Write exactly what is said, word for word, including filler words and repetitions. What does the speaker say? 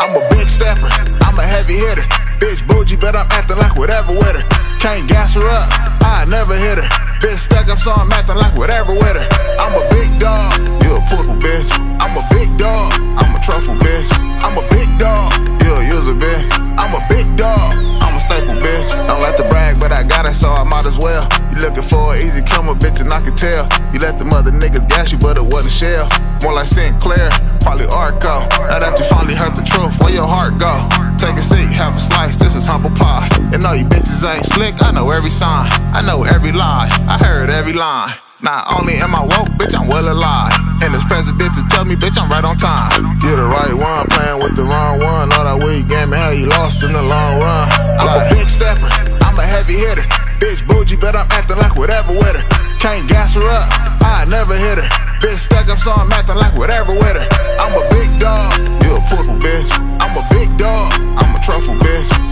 I'm a big stepper, I'm a heavy hitter. Bitch bougie, but I'm acting like whatever with her. Can't gas her up, I never hit her. Bitch stuck up, so I'm acting like whatever with her. I'm a big dog, you a poodle, bitch. I'm a big dog, I'm a truffle, bitch. I'm a big dog, you a user, bitch. I'm a big dog, I'm a staple, bitch. Don't like to brag, but I got it, so I might as well. You looking for an easy come up, bitch, and I can tell. You let them other niggas gas you, but it wasn't Shell. More like Sinclair, probably Arco. Now that you finally heard the truth, where your heart go? Take a seat, have a slice, this is humble pie. And all you bitches ain't slick, I know every sign. I know every lie, I heard every line. Not only am I woke, bitch, I'm well alive. And this president to tell me, bitch, I'm right on time. You're the right one, playing with the wrong one. All that weed game, and how you lost in the long run. I'm like, a big stepper, I'm a heavy hitter. Bitch bougie, but I'm acting like whatever with her. Can't gas her up, I never hit her. Bitch stuck up, so I'm acting like whatever with her. I'm a big dog, you a poodle, bitch. I'm a big dog, I'm a truffle, bitch.